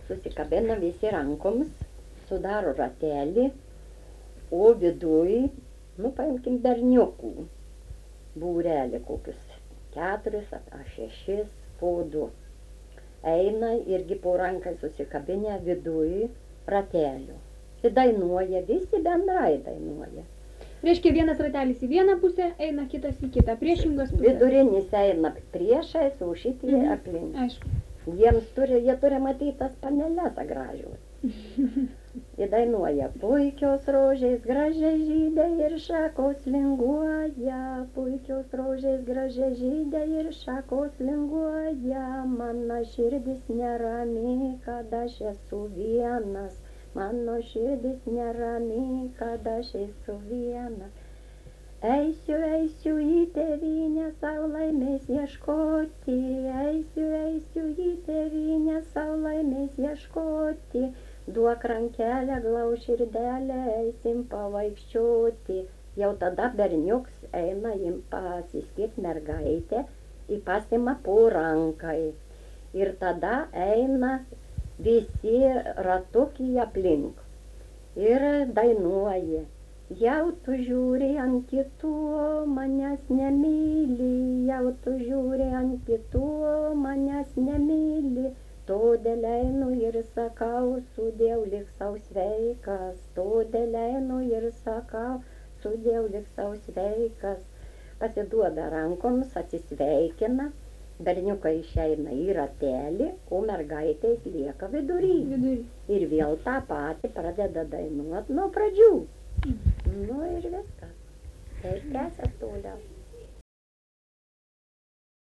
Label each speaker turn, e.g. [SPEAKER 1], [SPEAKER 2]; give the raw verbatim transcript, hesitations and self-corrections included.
[SPEAKER 1] susikabina visi rankoms, sudaro ratelį, o viduj, nu paimkim berniukų, būrelį kokius keturis ar šešis po du. Eina irgi po rankai susikabinę viduj ratelių. Ir dainuoja, visi bendrai dainuoja.
[SPEAKER 2] Reiškia, vienas ratelis į vieną pusę, eina kitas į kitą, priešingos pusės.
[SPEAKER 1] Vidurinis eina priešais, o šitie
[SPEAKER 2] Mhm.
[SPEAKER 1] aplink.
[SPEAKER 2] Aišku.
[SPEAKER 1] Jiems turi, jie turi matyti tas paneles gražios. Jie dainuoja, puikios rožės gražiai žydė ir šakos linguoja, puikios rožės gražiai žydė ir šakos linguoja, mano širdis nerami, kad aš esu vienas, mano širdis nerami, kad aš esu vienas. Eisiu, eisiu į tėvynę sau laimės ieškoti, eisiu, eisiu į tėvynę sau laimės ieškoti, duok rankelę, glauž širdelę, eisim pavaikščioti. Jau tada berniuks eina jim pasiskirt mergaitę, į pasimą po rankai. Ir tada eina visi ratukai aplink ir dainuoja. Jau tu žiūri ant kitų, manęs nemyli, jau tu žiūri ant kitų, manęs nemyli, todėl einu ir sakau, sudiev lik sau sveikas, todėl einu ir sakau, sudiev lik sau sveikas. Pasiduoda rankoms, atsisveikina, berniukai išeina į ratelį, o mergaitės lieka vidury.
[SPEAKER 2] Vidury.
[SPEAKER 1] Ir vėl tą patį pradeda dainuot nuo pradžių. Nu ir viskas. Tai tęsias toliau.